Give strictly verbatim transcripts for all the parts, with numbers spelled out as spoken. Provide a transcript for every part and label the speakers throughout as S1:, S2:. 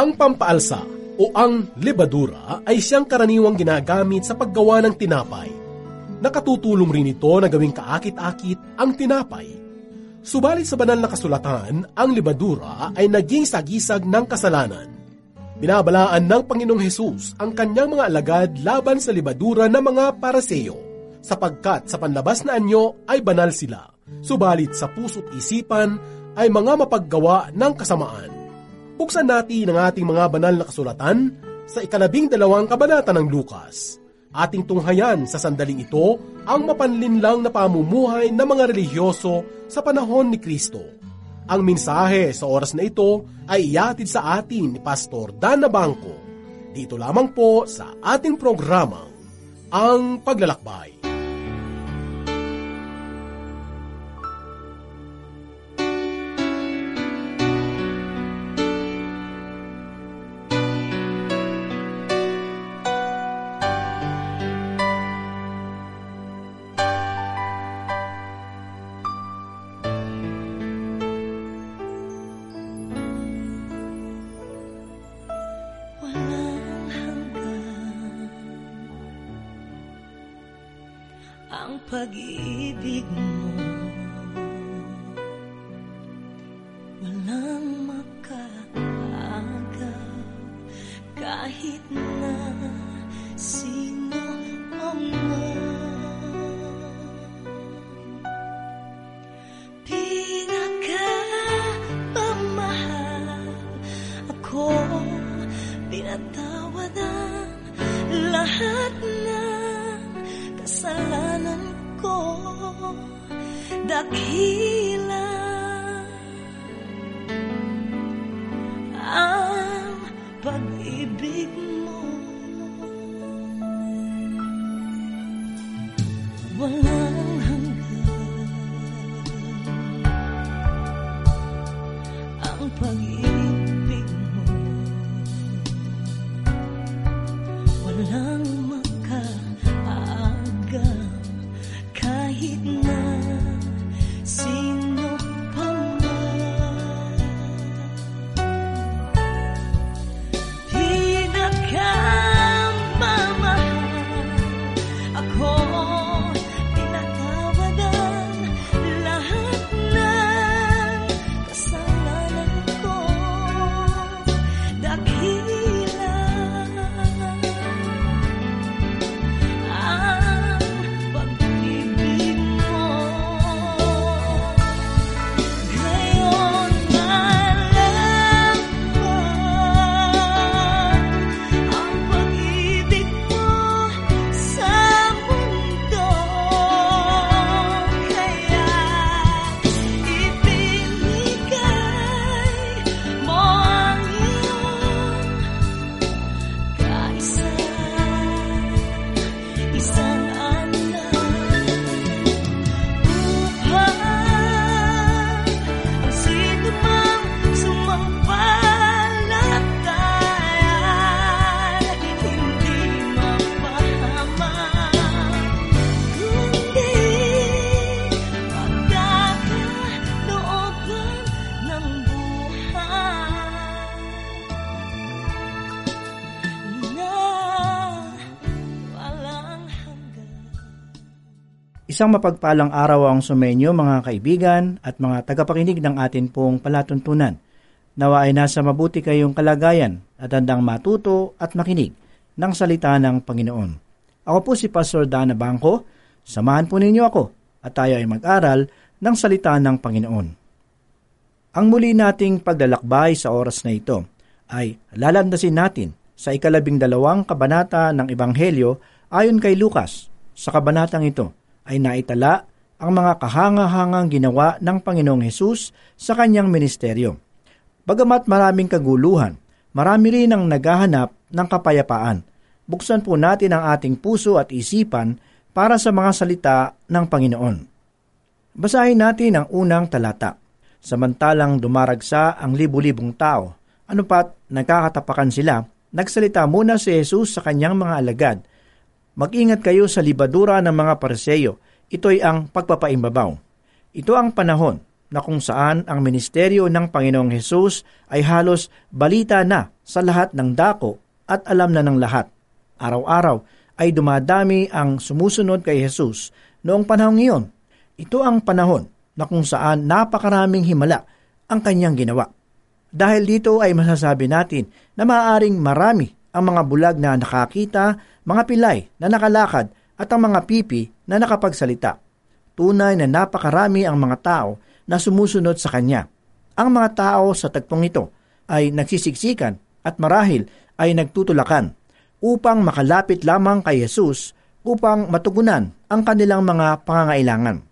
S1: Ang pampaalsa o ang lebadura ay siyang karaniwang ginagamit sa paggawa ng tinapay. Nakatutulong rin ito na gawing kaakit-akit ang tinapay. Subalit sa banal na kasulatan, ang lebadura ay naging sagisag ng kasalanan. Binabalaan ng Panginoong Hesus ang kanyang mga alagad laban sa lebadura ng mga Pariseo, sapagkat sa panlabas na anyo ay banal sila, subalit sa puso't isipan ay mga mapaggawa ng kasamaan. Buksan natin ang ating mga banal na kasulatan sa ikalabing dalawang kabanata ng Lucas. Ating tunghayan sa sandaling ito ang mapanlinlang na pamumuhay ng mga relihiyoso sa panahon ni Kristo. Ang mensahe sa oras na ito ay ihatid sa atin ni Pastor Dan Nabangco. Dito lamang po sa ating programang Ang Paglalakbay.
S2: Ang pag-ibig mo walang makaagaw, kahit na sino ang pinagpamahal. Ako pinatawad ang lahat ng kasalanan ko, dakila ang pag-ibig mo. Walang hanggan ang pag-ibig mo, walang kahit na sino pa man. Pinagpamahal ako, pinatawad ang lahat ng kasalanan ko, dakila
S3: Isang mapagpalang araw ang sumenyo mga kaibigan at mga tagapakinig ng atin pong palatuntunan. Nawa ay nasa mabuti kayong kalagayan at handang matuto at makinig ng salita ng Panginoon. Ako po si Pastor Dan Nabangco. Samahan po ninyo ako at tayo ay mag-aral ng salita ng Panginoon. Ang muli nating paglalakbay sa oras na ito ay lalandasin natin sa ikalabing dalawang kabanata ng Ebanghelyo ayon kay Lucas. Sa kabanatang ito ay naitala ang mga kahanga-hangang ginawa ng Panginoong Hesus sa kanyang ministeryo. Bagamat maraming kaguluhan, marami rin ang naghahanap ng kapayapaan. Buksan po natin ang ating puso at isipan para sa mga salita ng Panginoon. Basahin natin ang unang talata. Samantalang dumaragsa ang libu-libong tao, anupat nagkakatapakan sila, nagsalita muna si Jesus sa kanyang mga alagad. Mag-ingat kayo sa libadura ng mga Pariseo. Ito'y ang pagpapaimbabaw. Ito ang panahon na kung saan ang ministeryo ng Panginoong Hesus ay halos balita na sa lahat ng dako at alam na ng lahat. Araw-araw ay dumadami ang sumusunod kay Hesus noong panahong iyon. Ito ang panahon na kung saan napakaraming himala ang kanyang ginawa. Dahil dito ay masasabi natin na maaaring marami ang mga bulag na nakakita, mga pilay na nakalakad at ang mga pipi na nakapagsalita. Tunay na napakarami ang mga tao na sumusunod sa kanya. Ang mga tao sa tagpong ito ay nagsisiksikan at marahil ay nagtutulakan upang makalapit lamang kay Jesus upang matugunan ang kanilang mga pangangailangan.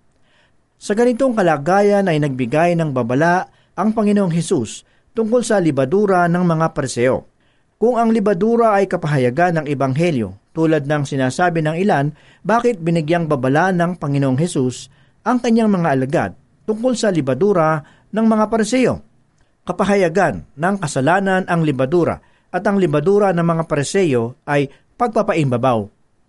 S3: Sa ganitong kalagayan ay nagbigay ng babala ang Panginoong Hesus tungkol sa libadura ng mga Pariseo. Kung ang libadura ay kapahayagan ng Ebanghelyo, tulad ng sinasabi ng ilan, bakit binigyang babala ng Panginoong Hesus ang kanyang mga alagad tungkol sa libadura ng mga Pariseo? Kapahayagan ng kasalanan ang libadura at ang libadura ng mga Pariseo ay pagpapaimbabaw.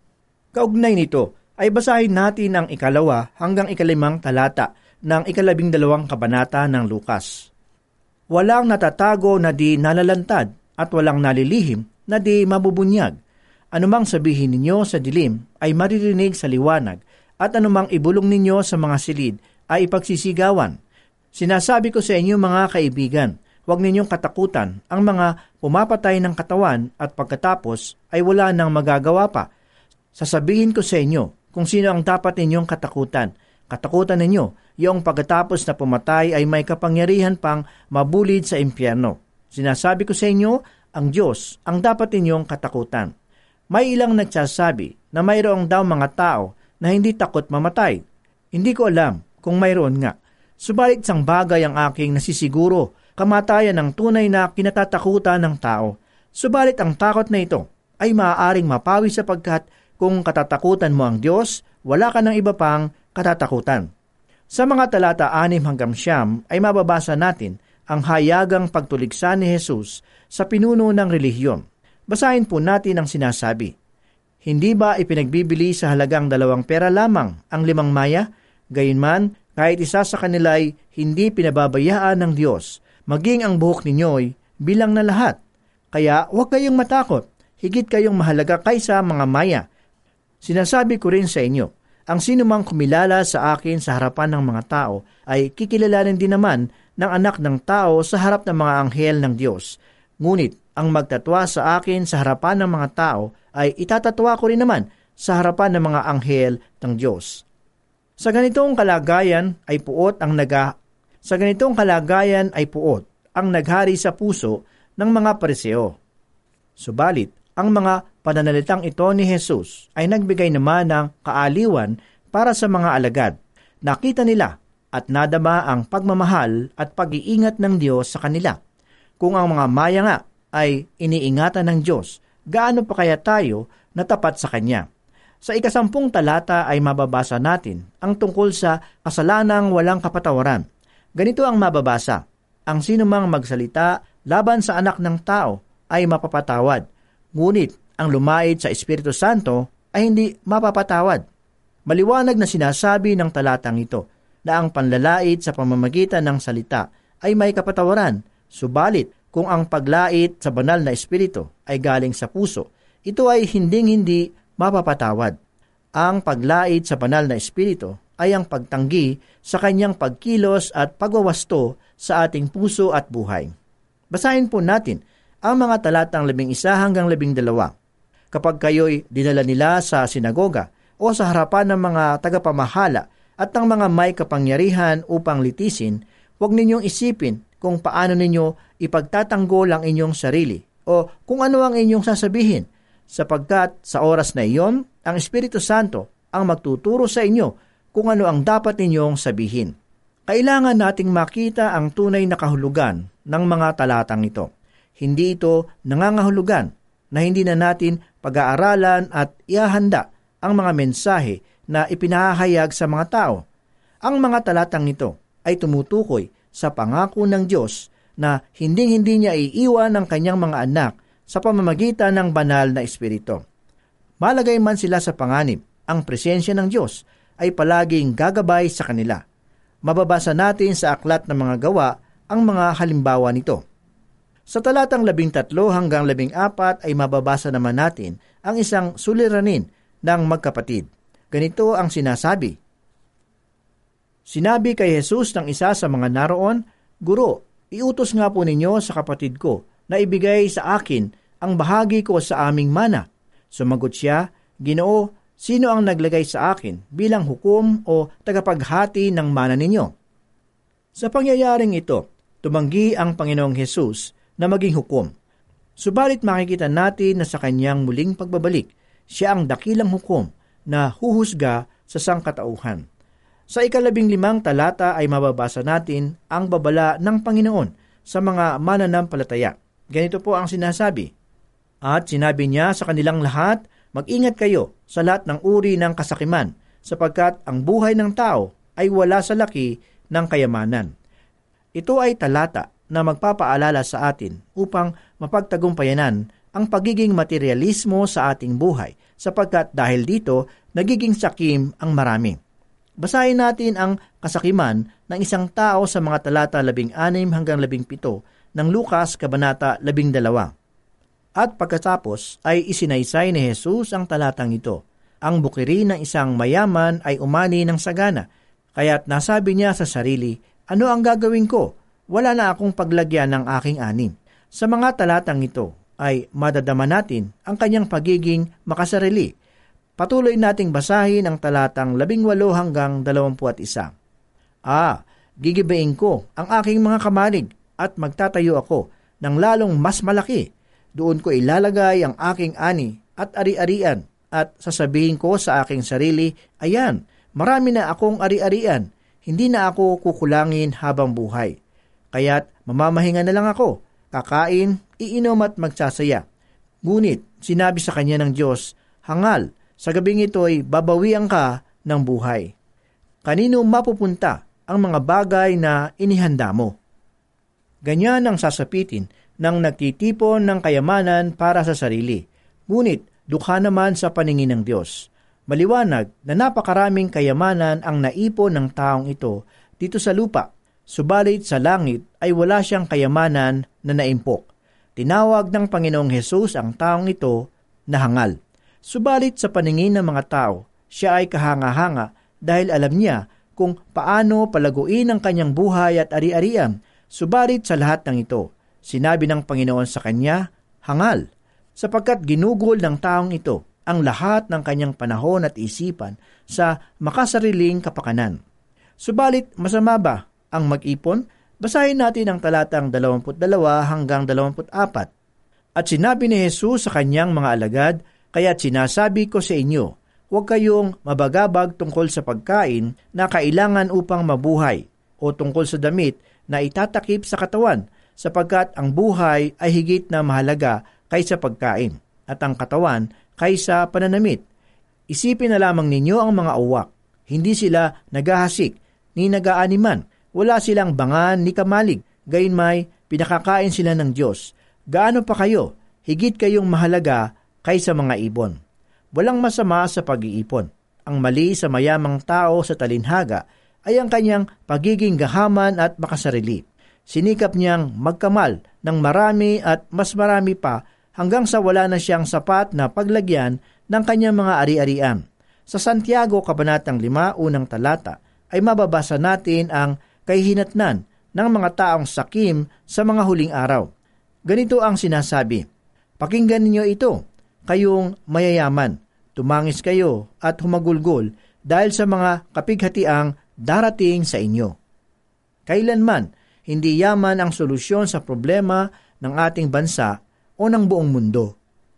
S3: Kaugnay nito ay basahin natin ang ikalawa hanggang ikalimang talata ng ikalabing dalawang kabanata ng Lukas. Walang natatago na di nalalantad at walang nalilihim na di mabubunyag. Anumang sabihin ninyo sa dilim ay maririnig sa liwanag at anumang ibulong ninyo sa mga silid ay ipagsisigawan. Sinasabi ko sa inyo mga kaibigan, huwag ninyong katakutan ang mga pumapatay ng katawan at pagkatapos ay wala nang magagawa pa. Sasabihin ko sa inyo kung sino ang dapat ninyong katakutan. Katakutan ninyo, yung pagkatapos na pumatay ay may kapangyarihan pang mabulid sa impyerno. Sinasabi ko sa inyo, ang Diyos ang dapat ninyong katakutan. May ilang nagsasabi na mayroong daw mga tao na hindi takot mamatay. Hindi ko alam kung mayroon nga. Subalit isang bagay ang aking nasisiguro, kamatayan ng tunay na kinatatakutan ng tao. Subalit ang takot na ito ay maaaring mapawi sapagkat kung katatakutan mo ang Diyos, wala ka ng iba pang katatakutan. Sa mga talata anim hanggang siyam ay mababasa natin ang hayagang pagtuligsa ni Jesus sa pinuno ng relihiyon. Basahin po natin ang sinasabi. Hindi ba ipinagbibili sa halagang dalawang pera lamang ang limang maya? Gayunman, kahit isa sa kanila ay hindi pinababayaan ng Diyos, maging ang buhok ninyo'y bilang na lahat. Kaya huwag kayong matakot, higit kayong mahalaga kaysa mga maya. Sinasabi ko rin sa inyo, ang sinumang kumilala sa akin sa harapan ng mga tao ay kikilalanin din naman ng anak ng tao sa harap ng mga anghel ng Diyos. Ngunit ang magtatwa sa akin sa harapan ng mga tao ay itatatwa ko rin naman sa harapan ng mga anghel ng Diyos. Sa ganitong kalagayan ay puot ang naga Sa ganitong kalagayan ay puot ang naghari sa puso ng mga Pariseo. Subalit, ang mga pananalitang ito ni Jesus ay nagbigay naman ng kaaliwan para sa mga alagad. Nakita nila at nadama ang pagmamahal at pag-iingat ng Diyos sa kanila. Kung ang mga maya nga ay iniingatan ng Diyos, gaano pa kaya tayo na tapat sa Kanya? Sa ikasampung talata ay mababasa natin ang tungkol sa kasalanang walang kapatawaran. Ganito ang mababasa, ang sinumang magsalita laban sa anak ng tao ay mapapatawad, ngunit ang lumait sa Espiritu Santo ay hindi mapapatawad. Maliwanag na sinasabi ng talatang ito na ang panlalait sa pamamagitan ng salita ay may kapatawaran, subalit kung ang paglait sa banal na Espiritu ay galing sa puso, ito ay hinding-hindi mapapatawad. Ang paglait sa banal na Espiritu ay ang pagtanggi sa kanyang pagkilos at pagwawasto sa ating puso at buhay. Basahin po natin ang mga talatang labing isa hanggang labing dalawa. Kapag kayo'y dinala nila sa sinagoga o sa harapan ng mga tagapamahala at ng mga may kapangyarihan upang litisin, huwag ninyong isipin kung paano ninyo ipagtatanggol ang inyong sarili o kung ano ang inyong sasabihin, sapagkat sa oras na iyon, ang Espiritu Santo ang magtuturo sa inyo kung ano ang dapat ninyong sabihin. Kailangan nating makita ang tunay na kahulugan ng mga talatang ito. Hindi ito nangangahulugan na hindi na natin pag-aaralan at ihahanda ang mga mensahe na ipinahayag sa mga tao. Ang mga talatang ito ay tumutukoy sa pangako ng Diyos na hinding-hindi niya iiwan ang kanyang mga anak sa pamamagitan ng banal na Espiritu. Malagay man sila sa panganib, ang presensya ng Diyos ay palaging gagabay sa kanila. Mababasa natin sa Aklat ng Mga Gawa ang mga halimbawa nito. Sa talatang labing tatlo hanggang labing apat ay mababasa naman natin ang isang suliranin ng magkapatid. Ganito ang sinasabi. Sinabi kay Jesus ng isa sa mga naroon, Guro, iutos nga po ninyo sa kapatid ko na ibigay sa akin ang bahagi ko sa aming mana. Sumagot siya, Ginoo, sino ang naglagay sa akin bilang hukom o tagapaghati ng mana ninyo? Sa pangyayaring ito, tumanggi ang Panginoong Hesus na maging hukom. Subalit makikita natin na sa kanyang muling pagbabalik, siya ang dakilang hukom na huhusga sa sangkatauhan. Sa ikalabing limang talata ay mababasa natin ang babala ng Panginoon sa mga mananampalataya. Ganito po ang sinasabi. At sinabi niya sa kanilang lahat, mag-ingat kayo sa lahat ng uri ng kasakiman, sapagkat ang buhay ng tao ay wala sa laki ng kayamanan. Ito ay talata na magpapaalala sa atin upang mapagtagumpayanan ang pagiging materialismo sa ating buhay, sapagkat dahil dito, nagiging sakim ang marami. Basahin natin ang kasakiman ng isang tao sa mga talata labing anim hanggang labing pito ng Lukas Kabanata labing dalawa. At pagkatapos ay isinaysay ni Jesus ang talatang ito. Ang bukiri ng isang mayaman ay umani ng sagana, kaya't nasabi niya sa sarili, ano ang gagawin ko? Wala na akong paglagyan ng aking anin. Sa mga talatang ito ay madadama natin ang kanyang pagiging makasarili. Patuloy nating basahin ang talatang labing walo hanggang dalawampu at isa. Ah, gigibain ko ang aking mga kamalig at magtatayo ako ng lalong mas malaki. Doon ko ilalagay ang aking ani at ari-arian at sasabihin ko sa aking sarili, ayan, marami na akong ari-arian, hindi na ako kukulangin habang buhay. Kaya't mamamahinga na lang ako, kakain, iinom at magsasaya. Ngunit sinabi sa kanya ng Diyos, hangal, sa gabing ito'y babawian ka ng buhay. Kanino mapupunta ang mga bagay na inihanda mo? Ganyan ang sasapitin ng nagtitipon ng kayamanan para sa sarili. Ngunit dukha naman sa paningin ng Diyos. Maliwanag na napakaraming kayamanan ang naipon ng taong ito dito sa lupa. Subalit sa langit ay wala siyang kayamanan na naimpok. Tinawag ng Panginoong Hesus ang taong ito na hangal. Subalit sa paningin ng mga tao, siya ay kahanga-hanga dahil alam niya kung paano palaguin ang kanyang buhay at ari-arian. Subalit sa lahat ng ito, sinabi ng Panginoon sa kanya, hangal, sapagkat ginugol ng taong ito ang lahat ng kanyang panahon at isipan sa makasariling kapakanan. Subalit masama ba ang mag-ipon? Basahin natin ang talatang dalawampu't dalawa hanggang dalawampu't apat. At sinabi ni Jesus sa kanyang mga alagad, kaya't sinasabi ko sa inyo, huwag kayong mabagabag tungkol sa pagkain na kailangan upang mabuhay o tungkol sa damit na itatakip sa katawan, sapagkat ang buhay ay higit na mahalaga kaysa pagkain at ang katawan kaysa pananamit. Isipin na lamang ninyo ang mga uwak. Hindi sila naghahasik ni nagaaniman. Wala silang bangan ni kamalig. Gayunmay, pinakakain sila ng Diyos. Gaano pa kayo? Higit kayong mahalaga kaysa mga ibon. Walang masama sa pag-iipon. Ang mali sa mayamang tao sa talinhaga ay ang kanyang pagiging gahaman at makasarili. Sinikap niyang magkamal ng marami at mas marami pa hanggang sa wala na siyang sapat na paglagyan ng kanyang mga ari-arian. Sa Santiago, Kabanatang lima, unang talata, ay mababasa natin ang kahihinatnan ng mga taong sakim sa mga huling araw. Ganito ang sinasabi, pakinggan ninyo ito, kayong mayayaman, tumangis kayo at humagulgol dahil sa mga kapighatiang darating sa inyo. Kailanman, hindi yaman ang solusyon sa problema ng ating bansa o ng buong mundo.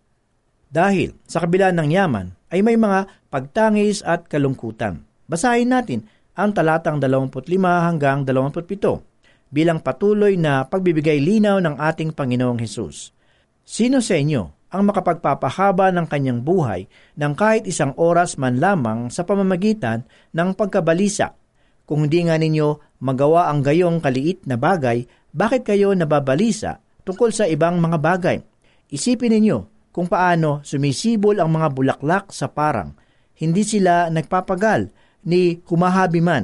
S3: Dahil sa kabila ng yaman ay may mga pagtangis at kalungkutan. Basahin natin ang talatang dalawampu't lima hanggang dalawampu't pito bilang patuloy na pagbibigay linaw ng ating Panginoong Hesus. Sino sa inyo ang makapagpapahaba ng kanyang buhay ng kahit isang oras man lamang sa pamamagitan ng pagkabalisa? Kung hindi nga ninyo magawa ang gayong kaliit na bagay, bakit kayo nababalisa tungkol sa ibang mga bagay? Isipin ninyo kung paano sumisibol ang mga bulaklak sa parang. Hindi sila nagpapagal ni humahabi man.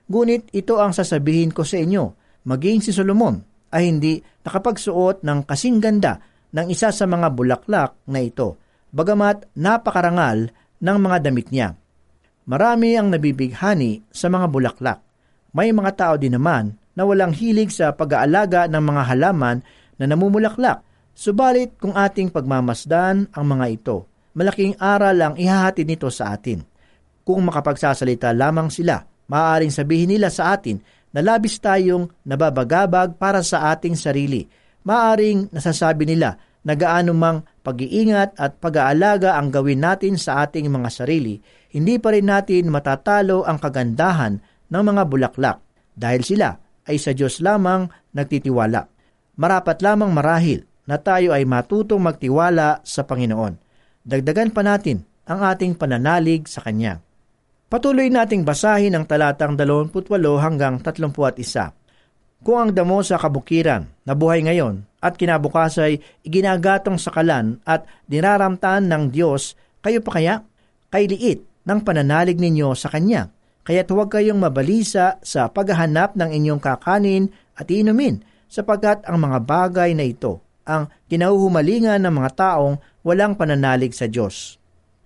S3: Ngunit ito ang sasabihin ko sa inyo, maging si Solomon ay hindi nakapagsuot ng kasing ganda ng isa sa mga bulaklak na ito, bagamat napakarangal ng mga damit niya. Marami ang nabibighani sa mga bulaklak. May mga tao din naman na walang hilig sa pag-aalaga ng mga halaman na namumulaklak. Subalit kung ating pagmamasdan ang mga ito, malaking aral ang ihahatid nito sa atin. Kung makapagsasalita lamang sila, maaaring sabihin nila sa atin na labis tayong nababagabag para sa ating sarili. Maaaring nasasabi nila na gaano mang pag-iingat at pag-aalaga ang gawin natin sa ating mga sarili, hindi pa rin natin matatalo ang kagandahan ng mga bulaklak dahil sila ay sa Diyos lamang nagtitiwala. Marapat lamang marahil na tayo ay matutong magtiwala sa Panginoon. Dagdagan pa natin ang ating pananalig sa Kanya. Patuloy nating basahin ang talatang dalawampu't walo hanggang tatlumpu't isa. Kung ang damo sa kabukiran na buhay ngayon at kinabukas ay iginagatong sa kalan at dinaramtaan ng Diyos, kayo pa kaya? Kay liit ng pananalig ninyo sa Kanya. Kaya't huwag kayong mabalisa sa paghahanap ng inyong kakanin at inumin, sapagkat ang mga bagay na ito ang kinahuhumalingan ng mga taong walang pananalig sa Diyos.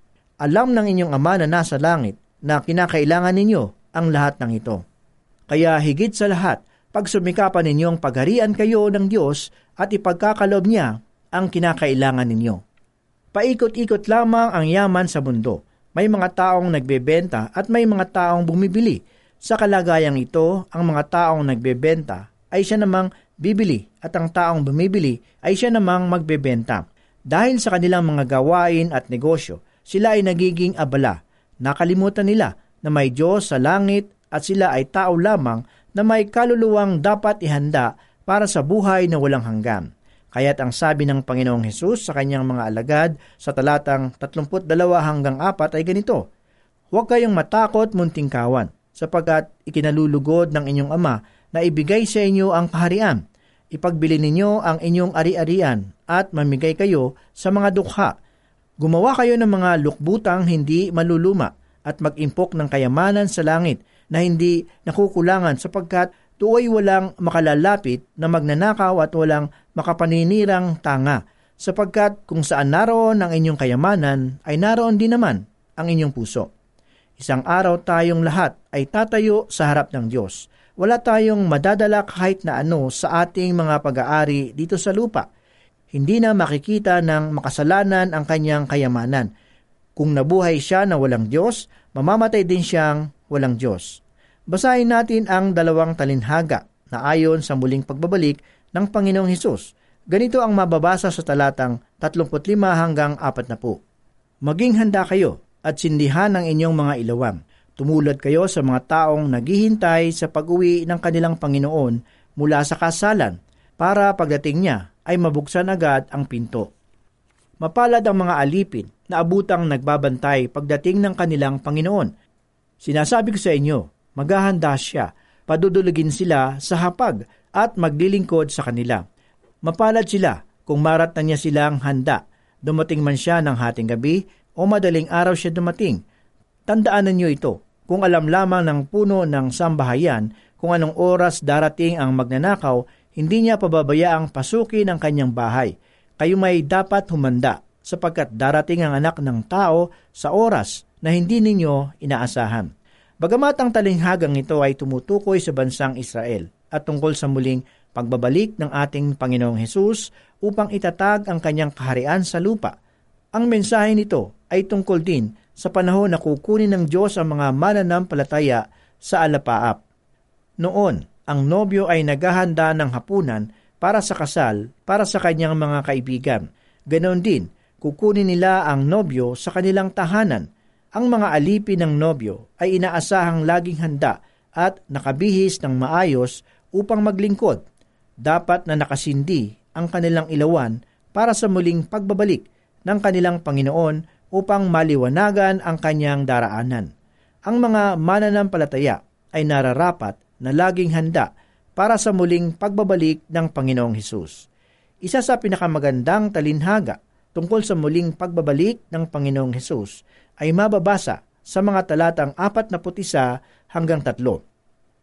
S3: Alam ng inyong Ama na nasa langit na kinakailangan ninyo ang lahat ng ito. Kaya higit sa lahat, pagsumikapan ninyong pagharian kayo ng Diyos at ipagkakalob niya ang kinakailangan ninyo. Paikot-ikot lamang ang yaman sa mundo. May mga taong nagbebenta at may mga taong bumibili. Sa kalagayang ito, ang mga taong nagbebenta ay siya namang bibili at ang taong bumibili ay siya namang magbebenta. Dahil sa kanilang mga gawain at negosyo, sila ay nagiging abala. Nakalimutan nila na may Diyos sa langit at sila ay tao lamang na may kaluluwang dapat ihanda para sa buhay na walang hanggan. Kaya't ang sabi ng Panginoong Hesus sa kanyang mga alagad sa talatang tatlumput dalawa hanggang apat ay ganito, huwag kayong matakot munting kawan, sapagkat ikinalulugod ng inyong Ama na ibigay sa inyo ang kaharian. Ipagbili ninyo ang inyong ari-arian at mamigay kayo sa mga dukha. Gumawa kayo ng mga lukbutang hindi maluluma at mag-impok ng kayamanan sa langit na hindi nakukulangan sapagkat tuoy walang makalalapit na magnanakaw at walang makapaninirang tanga, sapagkat kung saan naroon ang inyong kayamanan, ay naroon din naman ang inyong puso. Isang araw tayong lahat ay tatayo sa harap ng Diyos. Wala tayong madadala kahit na ano sa ating mga pag-aari dito sa lupa. Hindi na makikita ng makasalanan ang kanyang kayamanan. Kung nabuhay siya na walang Diyos, mamamatay din siyang walang Diyos. Basahin natin ang dalawang talinhaga na ayon sa muling pagbabalik ng Panginoong Hesus. Ganito ang mababasa sa talatang tatlumput lima hanggang apat na po. Maging handa kayo at sindihan ang inyong mga ilawang. Tumulad kayo sa mga taong naghihintay sa pag-uwi ng kanilang Panginoon mula sa kasalan para pagdating niya ay mabuksan agad ang pinto. Mapalad ang mga alipin na abutang nagbabantay pagdating ng kanilang Panginoon. Sinasabi ko sa inyo, maghahanda siya, padudulugin sila sa hapag at maglilingkod sa kanila. Mapalad sila kung maratnan niya silang handa, dumating man siya ng hating gabi o madaling araw siya dumating. Tandaan ninyo ito, kung alam lamang ng puno ng sambahayan kung anong oras darating ang magnanakaw, hindi niya pababayaang pasukin ang kanyang bahay. Kayo may dapat humanda, sapagkat darating ang anak ng tao sa oras na hindi ninyo inaasahan. Bagamat ang talinghagang ito ay tumutukoy sa bansang Israel at tungkol sa muling pagbabalik ng ating Panginoong Hesus upang itatag ang kanyang kaharian sa lupa, ang mensahe nito ay tungkol din sa panahon na kukunin ng Diyos ang mga mananampalataya sa alapaap. Noon, ang nobyo ay naghahanda ng hapunan para sa kasal para sa kanyang mga kaibigan. Ganon din, kukunin nila ang nobyo sa kanilang tahanan. Ang mga alipin ng nobyo ay inaasahang laging handa at nakabihis ng maayos upang maglingkod. Dapat na nakasindi ang kanilang ilawan para sa muling pagbabalik ng kanilang Panginoon upang maliwanagan ang kanyang daraanan. Ang mga mananampalataya ay nararapat na laging handa para sa muling pagbabalik ng Panginoong Hesus. Isa sa pinakamagandang talinhaga tungkol sa muling pagbabalik ng Panginoong Hesus ay mababasa sa mga talatang apat na put isa hanggang tatlo.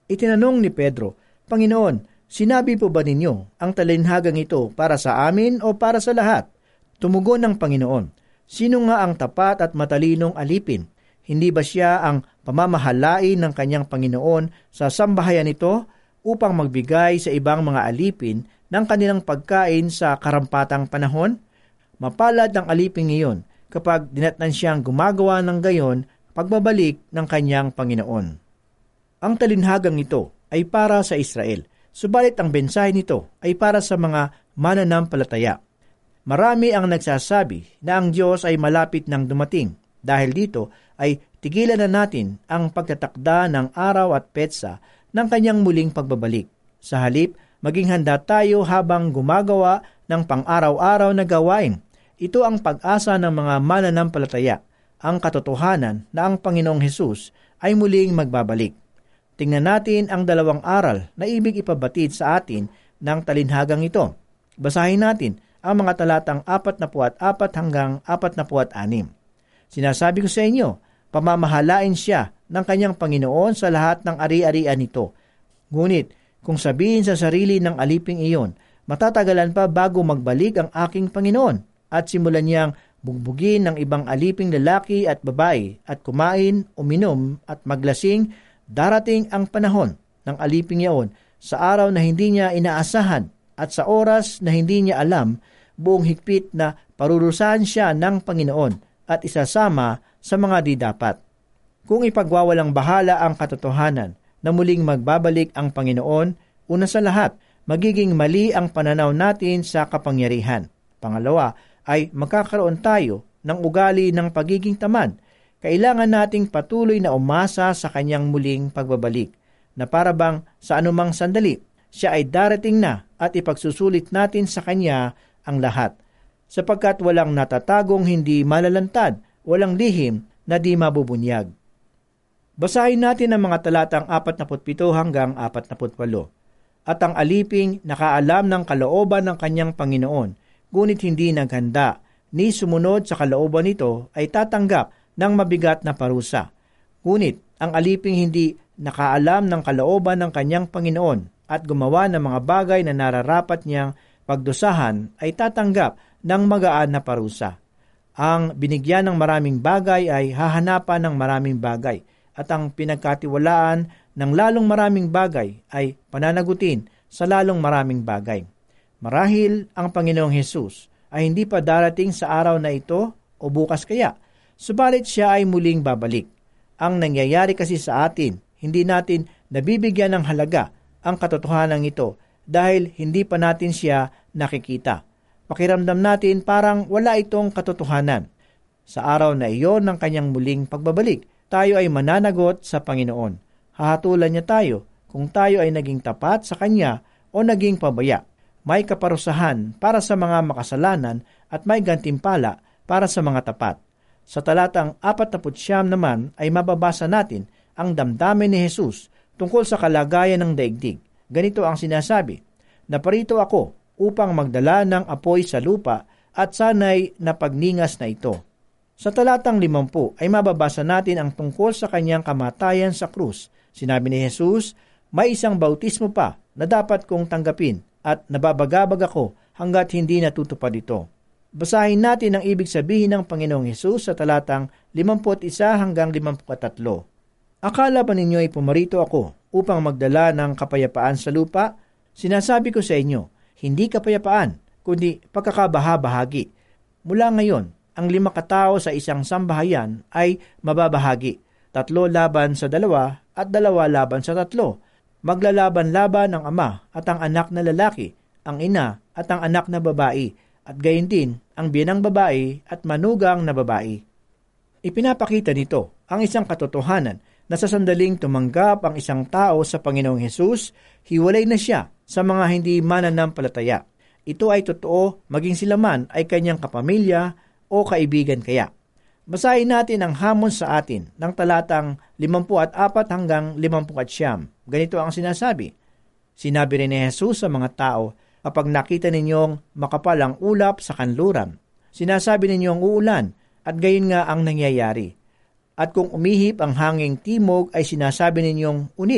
S3: Itinanong ni Pedro, Panginoon, sinabi po ba ninyo ang talinhagang ito para sa amin o para sa lahat? Tumugon ng Panginoon, sino nga ang tapat at matalinong alipin? Hindi ba siya ang pamamahalain ng kanyang Panginoon sa sambahayan nito upang magbigay sa ibang mga alipin ng kanilang pagkain sa karampatang panahon? Mapalad ang alipin iyon kapag dinatnan siyang gumagawa ng gayon pagbabalik ng kanyang Panginoon. Ang talinhagang ito ay para sa Israel, subalit ang mensahe nito ay para sa mga mananampalataya. Marami ang nagsasabi na ang Diyos ay malapit nang dumating. Dahil dito ay tigilan na natin ang pagtatakda ng araw at petsa ng kanyang muling pagbabalik. Sa halip, maging handa tayo habang gumagawa ng pang-araw-araw na gawain. Ito ang pag-asa ng mga mananampalataya, ang katotohanan na ang Panginoong Hesus ay muling magbabalik. Tingnan natin ang dalawang aral na ibig ipabatid sa atin ng talinhagang ito. Basahin natin ang mga talatang apat na puat apat hanggang apat na puat anim. Sinasabi ko sa inyo, pamamahalain siya ng kanyang Panginoon sa lahat ng ari-arian nito. Ngunit, kung sabihin sa sarili ng aliping iyon, matatagalan pa bago magbalik ang aking Panginoon at simulan niyang bugbugin ng ibang aliping lalaki at babae at kumain, uminom at maglasing, darating ang panahon ng aliping iyon sa araw na hindi niya inaasahan at sa oras na hindi niya alam, buong higpit na parurusahan siya ng Panginoon at isasama sa mga di dapat. Kung ipagwawalang bahala ang katotohanan na muling magbabalik ang Panginoon, una sa lahat, magiging mali ang pananaw natin sa kapangyarihan. Pangalawa, ay magkakaroon tayo ng ugali ng pagiging tamad. Kailangan nating patuloy na umasa sa kanyang muling pagbabalik, na para bang sa anumang sandali, siya ay darating na at ipagsusulit natin sa kanya ang lahat. Sapagkat walang natatagong hindi malalantad, walang lihim na di mabubunyag. Basahin natin ang mga talatang apat na putpito hanggang apat na putwalo. At ang aliping nakaalam ng kalooban ng kanyang Panginoon, ngunit hindi naghanda, ni sumunod sa kalooban nito ay tatanggap ng mabigat na parusa. Ngunit ang aliping hindi nakaalam ng kalooban ng kanyang Panginoon at gumawa ng mga bagay na nararapat niyang pagdusahan ay tatanggap ng magaan na parusa. Ang binigyan ng maraming bagay ay hahanapan ng maraming bagay at ang pinagkatiwalaan ng lalong maraming bagay ay pananagutin sa lalong maraming bagay. Marahil ang Panginoong Hesus ay hindi pa darating sa araw na ito o bukas kaya, subalit siya ay muling babalik. Ang nangyayari kasi sa atin, hindi natin nabibigyan ng halaga ang katotohanan ito dahil hindi pa natin siya nakikita. Pakiramdam natin parang wala itong katotohanan. Sa araw na iyon ng kanyang muling pagbabalik, tayo ay mananagot sa Panginoon. Hahatulan niya tayo kung tayo ay naging tapat sa Kanya o naging pabaya. May kaparusahan para sa mga makasalanan at may gantimpala para sa mga tapat. Sa talatang apat na putsyam naman ay mababasa natin ang damdamin ni Jesus tungkol sa kalagayan ng daigdig. Ganito ang sinasabi, naparito ako upang magdala ng apoy sa lupa at sanay na pagningas na ito. Sa talatang limampu ay mababasa natin ang tungkol sa kanyang kamatayan sa krus. Sinabi ni Jesus, may isang bautismo pa na dapat kong tanggapin at nababagabag ako hanggat hindi natutupad ito. Basahin natin ang ibig sabihin ng Panginoong Hesus sa talatang limampu't isa hanggang limampu't tatlo. Akala ba ninyo ay pumarito ako upang magdala ng kapayapaan sa lupa? Sinasabi ko sa inyo, hindi kapayapaan, kundi pagkakabahabahagi. Mula ngayon, ang lima katao sa isang sambahayan ay mababahagi. Tatlo laban sa dalawa at dalawa laban sa tatlo. Maglalaban-laban ang ama at ang anak na lalaki, ang ina at ang anak na babae, at gayon din ang biyanang babae at manugang na babae. Ipinapakita nito ang isang katotohanan na sa sandaling tumanggap ang isang tao sa Panginoong Hesus, hiwalay na siya sa mga hindi mananampalataya. Ito ay totoo maging sila man ay kanyang kapamilya o kaibigan kaya. Basahin natin ang hamon sa atin ng talatang limampu at apat hanggang limampu at siyam. Ganito ang sinasabi. Sinabi rin ni Jesus sa mga tao, kapag nakita ninyong makapal ang ulap sa kanluran, sinasabi ninyong uulan at gayon nga ang nangyayari. At kung umihip ang hanging timog ay sinasabi ninyong unit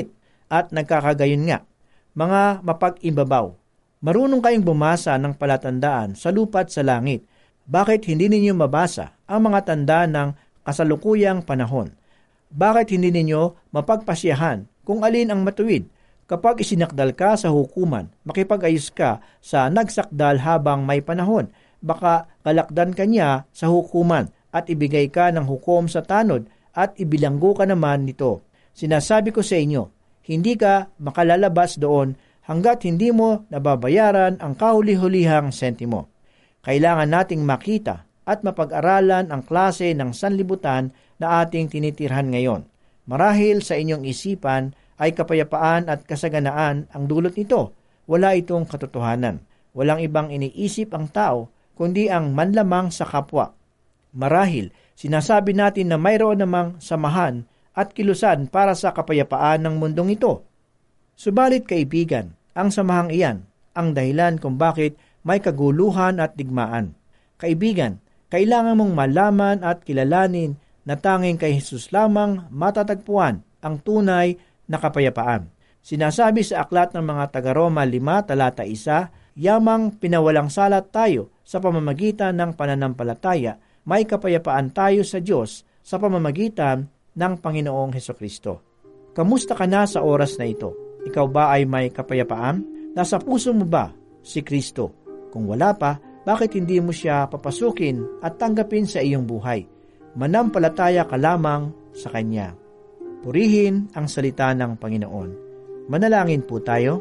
S3: at nagkakagayon nga. Mga mapag-imbabaw, marunong kayong bumasa ng palatandaan sa lupa at sa langit. Bakit hindi ninyo mabasa ang mga tanda ng kasalukuyang panahon? Bakit hindi ninyo mapagpasyahan kung alin ang matuwid? Kapag isinakdal ka sa hukuman, makipag-ayos ka sa nagsakdal habang may panahon. Baka kalakdan ka niya sa hukuman at ibigay ka ng hukom sa tanod at ibilanggo ka naman nito. Sinasabi ko sa inyo, hindi ka makalalabas doon hanggat hindi mo nababayaran ang kahuli-hulihang sentimo. Kailangan nating makita at mapag-aralan ang klase ng sanlibutan na ating tinitirhan ngayon. Marahil sa inyong isipan ay kapayapaan at kasaganaan ang dulot nito. Wala itong katotohanan. Walang ibang iniisip ang tao, kundi ang manlamang sa kapwa. Marahil, sinasabi natin na mayroon namang samahan at kilusan para sa kapayapaan ng mundong ito. Subalit kaibigan, ang samahang iyan ang dahilan kung bakit may kaguluhan at digmaan. Kaibigan, kailangan mong malaman at kilalanin na tanging kay Jesus lamang matatagpuan ang tunay na kapayapaan. Sinasabi sa aklat ng mga taga-Roma lima talata isa, yamang pinawalang salat tayo sa pamamagitan ng pananampalataya, may kapayapaan tayo sa Diyos sa pamamagitan ng Panginoong Hesukristo. Kamusta ka na sa oras na ito? Ikaw ba ay may kapayapaan? Nasa puso mo ba si Kristo? Kung wala pa, bakit hindi mo siya papasukin at tanggapin sa iyong buhay? Manampalataya ka lamang sa Kanya. Purihin ang salita ng Panginoon. Manalangin po tayo.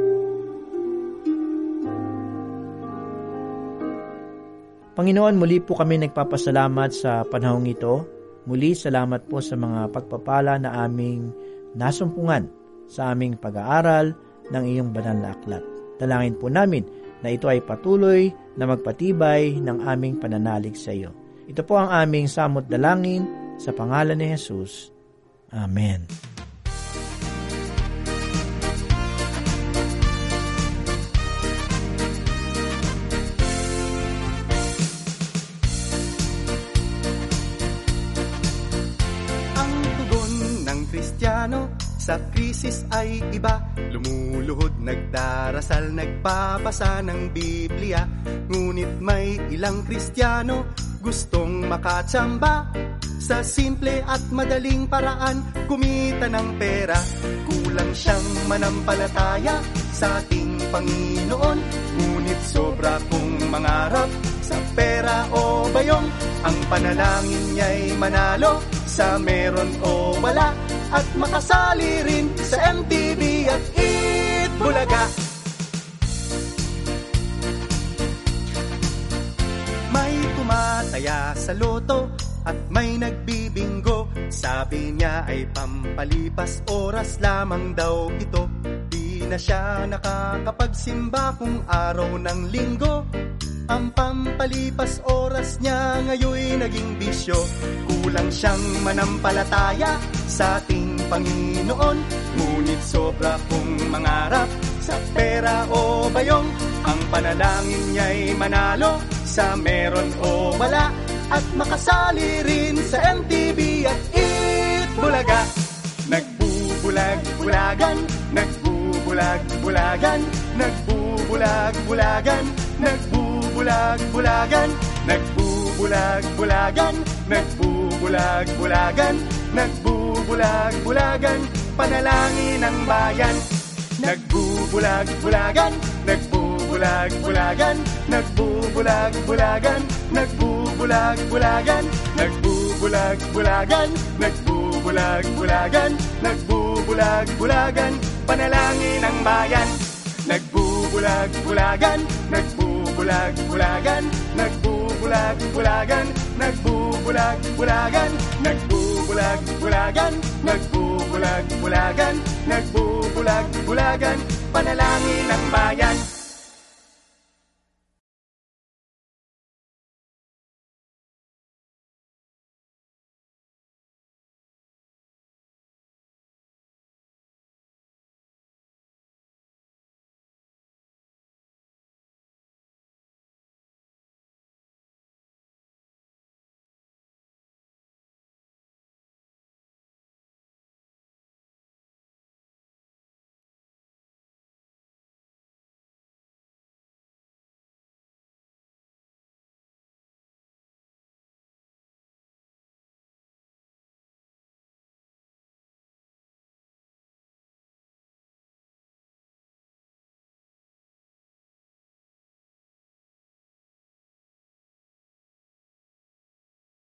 S3: Panginoon, muli po kami nagpapasalamat sa panahong ito. Muli salamat po sa mga pagpapala na aming nasumpungan sa aming pag-aaral ng iyong banal na aklat. Dalangin po namin na ito ay patuloy na magpatibay ng aming pananalig sa iyo. Ito po ang aming samot dalangin sa pangalan ni Jesus. Amen.
S4: Ang tugon ng Kristiyano sa krisis ay iba. Lumuluhod, nagdarasal, nagpapasa ng Biblia. Ngunit may ilang Kristiyano gustong makatsamba sa simple at madaling paraan kumita ng pera. Kulang siyang manampalataya sa ating Panginoon, ngunit sobra kong mangarap sa pera o bayong. Ang panalangin niya'y manalo sa meron o wala, at makasali rin sa M T V at Eat Bulaga. May tumataya sa loto at may nagbibinggo. Sabi niya ay pampalipas oras lamang daw ito. Di na siya nakakapagsimba kung araw ng linggo. Ang pampalipas oras niya ngayoy naging bisyo. Kulang siyang manampalataya sa ating Panginoon, ngunit sobra kong mangarap sa pera o bayong. Ang panalangin niya'y manalo sa meron o wala, at makasali rin sa M T V at Eat Bulaga. Nagbubulag-bulagan, nagbubulag-bulagan, nagbubulag-bulagan, nagbubulag-bulagan, nagbubulag-bulagan, nagbubulag-bulagan, nagbubulag-bulagan, panalangin ng bayan. Nagbubulag-bulagan, nagbubulag-bulagan, nagbubulag-bulagan, nagbubulag-bulagan, nagbubulag-bulagan, nagbubulag-bulagan, nagbubulag-bulagan, panalangin ng bayan. Nagbubulag-bulagan, nagbubulag-bulagan, nagbubulag-bulagan, nagbubulag-bulagan, nagbubulag-bulagan, nagbubulag-bulagan, nagbubulag-bulagan, panalangin ng bayan.